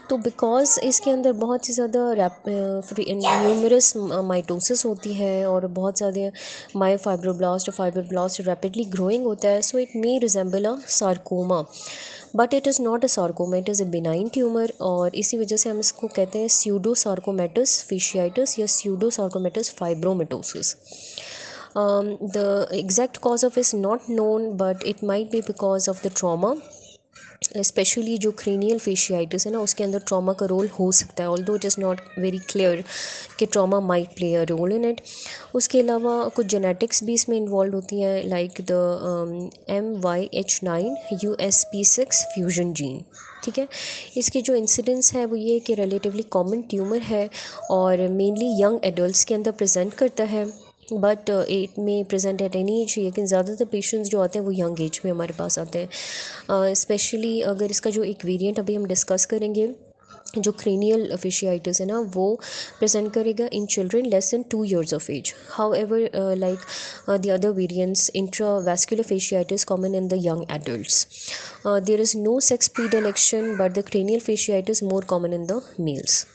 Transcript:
तो बिकॉज़ इसके अंदर बहुत ही ज़्यादा न्यूमरस माइटोसिस होती है और बहुत ज़्यादा मायोफाइब्रोब्लास्ट और फाइब्रोब्लास्ट रैपिडली ग्रोइंग होता है, so it may resemble a sarcoma, but it is not a sarcoma, it is a benign tumour. और इसी वजह से हम इसको कहते हैं स्यूडो सार्कोमेटस फेशियाइटिस या pseudo sarcomatous fibromatosis. The exact cause of is not known, but it might be because of the trauma, specially जो क्रेनियल फेशियाइटिस है ना, उसके अंदर ट्रॉमा का रोल हो सकता है, although it is not very clear कि trauma might play a role in it. उसके अलावा कुछ जेनेटिक्स भी इसमें इन्वॉल्व होती हैं, like the MYH9 USP6 fusion gene. ठीक है, इसकी जो इंसिडेंस है वो ये कि रिलेटिवली कॉमन ट्यूमर है और मेनली यंग एडल्ट्स के अंदर प्रेजेंट करता है, but it may present at any age, लेकिन ज़्यादातर पेशेंट्स जो आते हैं वो यंग एज में हमारे पास आते हैं। स्पेशली अगर इसका जो एक वेरिएंट अभी हम डिस्कस करेंगे, जो क्रेनियल फेशियाइटिस है ना, वो प्रेजेंट करेगा in children less than 2 years of age. However, the other variants, intravascular fasciitis common in the young adults. There is no sex predilection, but the cranial fasciitis more common in the males.